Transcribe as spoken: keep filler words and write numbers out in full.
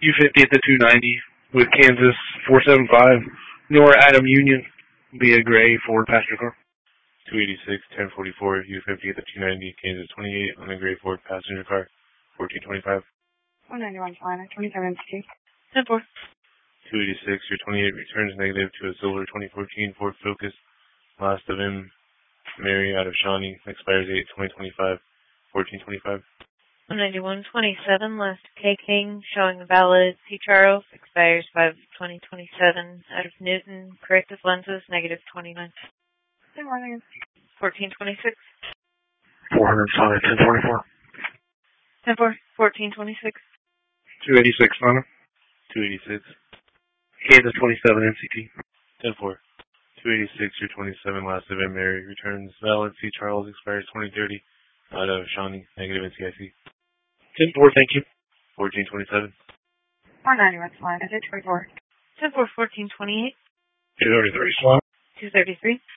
U fifty at the two ninety with Kansas four seven five. Nor Adam Union be a gray Ford passenger car. two eighty-six, ten forty-four, U fifty at the two ninety, Kansas twenty-eight on the gray Ford passenger car, fourteen twenty-five. one ninety-one, Salina, twenty-seven sixty. ten four. two eighty-six, your twenty-eight returns negative to a silver twenty fourteen Ford Focus. Last of M. Mary out of Shawnee, expires eight twenty twenty-five, fourteen twenty-five. one ninety-one, twenty-seven, last K King, showing a valid C. Charles, expires five twenty twenty-seven, out of Newton, corrective lenses, negative twenty-nine. Good morning. fourteen twenty-six. four hundred Sonic ten twenty-four. ten four, fourteen twenty-six. two eighty-six Sonic. two eighty-six. Kansas twenty-seven N C T. ten four. two eighty-six, your twenty-seven, last of M. Mary, returns valid C. Charles, expires twenty thirty, out of Shawnee, negative N C I C. ten four, thank you. fourteen twenty-seven. four ninety-one, Salina, two twenty-four. ten four, fourteen twenty-eight. two thirty-three Sonic. two thirty-three.